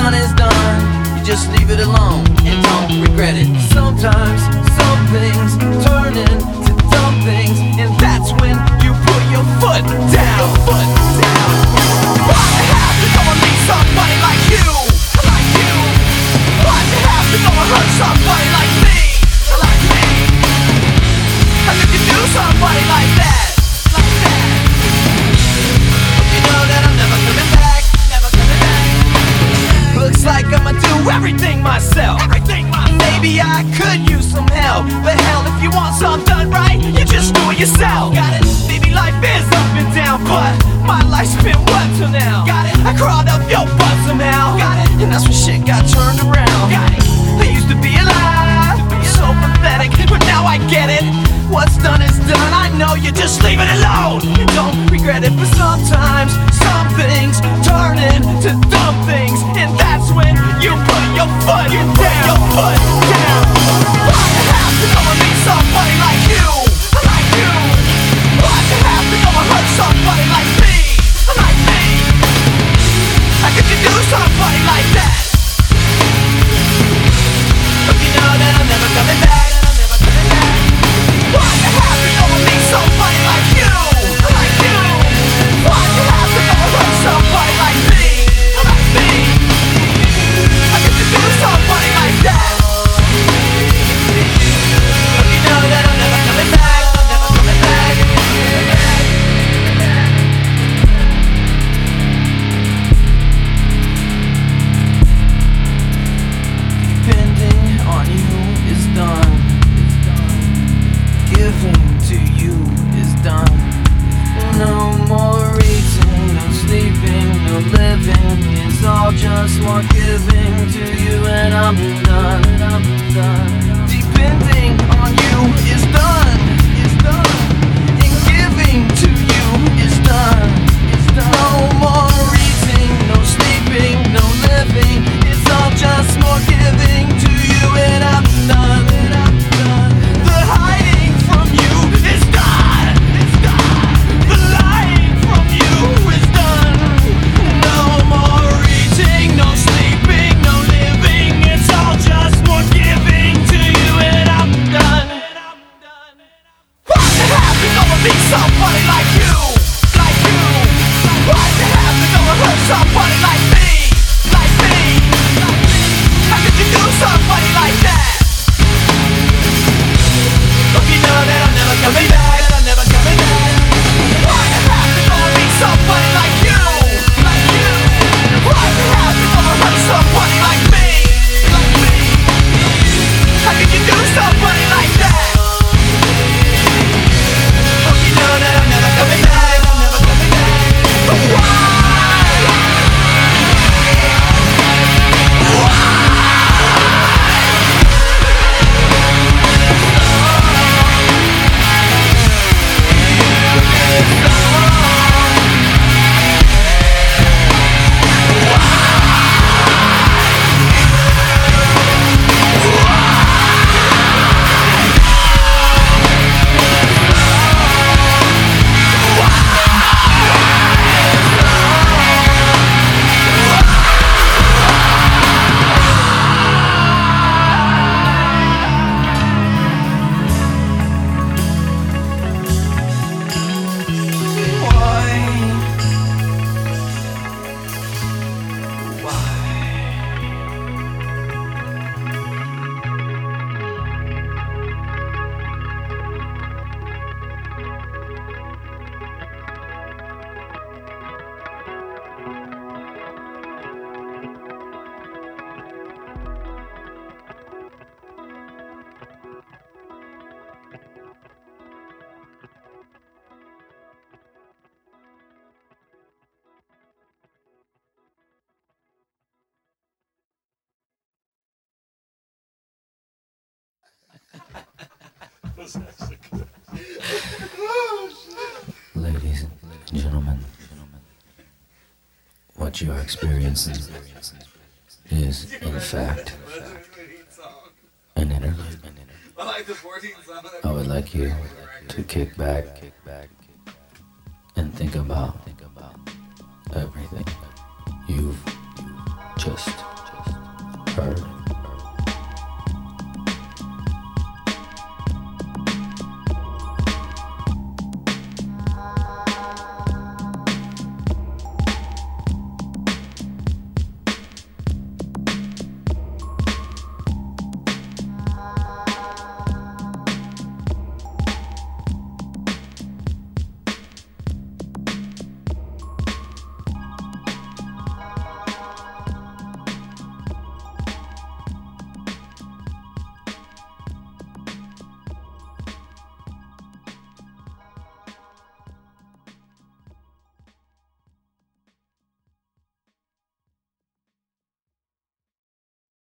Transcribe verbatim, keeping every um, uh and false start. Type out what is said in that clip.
done is done. You just leave it alone and don't regret it. Sometimes some things turn into dumb things, and that's when you put your foot down. Foot down. Why'd you have to go and meet somebody like you? Like you? Why'd you have to go and hurt somebody like me? Like me? How could you do somebody like that? Like that? You know that I'm never coming back. Never coming back. Looks like I'ma do everything myself. Everything myself. Maybe I could use some help, but hell, if you want something done right, you just do it yourself. Got it? Maybe life is up and down, but my life's been what till now? Got it? I crawled up your butt somehow. Got it? And that's when shit got turned around. Got it? I used to be alive, so pathetic, but now I get it. What's done is done. I know you just leave it alone. You don't regret it, but sometimes some things turn into dumb things, and that's when you put your foot down. Your foot down. Why'd you have to go and meet somebody like you? Like you? Why'd you have to go and hurt somebody like me? Like me? How could you do somebody like that? But you know that I'm never coming back. Why'd you have to go and meet somebody like you? Like you? Why'd you have to go and hurt somebody like me? Like me? How could you do somebody like that? But you know that I'm never coming back. I'm never coming back. Depending on you is done. Giving to you is done. No more eating, no sleeping, no living. It's all just more giving to you, and I'm done. I'm done. Depending on you is done. Is done. And giving to you is done. Is done. No more eating, no sleeping, no living. It's all just more giving to you, and I'm done. And I'm done. The hiding from you is done. It's done. The lying from you is done. No more eating, no sleeping, no living. It's all just more giving to you, and I'm done. Why'd you have to go and meet somebody like you? Like you? Why'd you have to go and hurt somebody like me? Like me? How could you do somebody like that? Hope you know that I'm never coming back. I'm never coming back. Why'd you have to go and meet somebody like you? Like you? Why'd you have to go and hurt somebody like me? Like me? How could you do somebody like that? Hope you know that I'm never coming back. I'm never coming back. Why? Ladies and gentlemen, what you are experiencing is, in fact, an interlude. I would like you to kick back and think about everything you've just heard.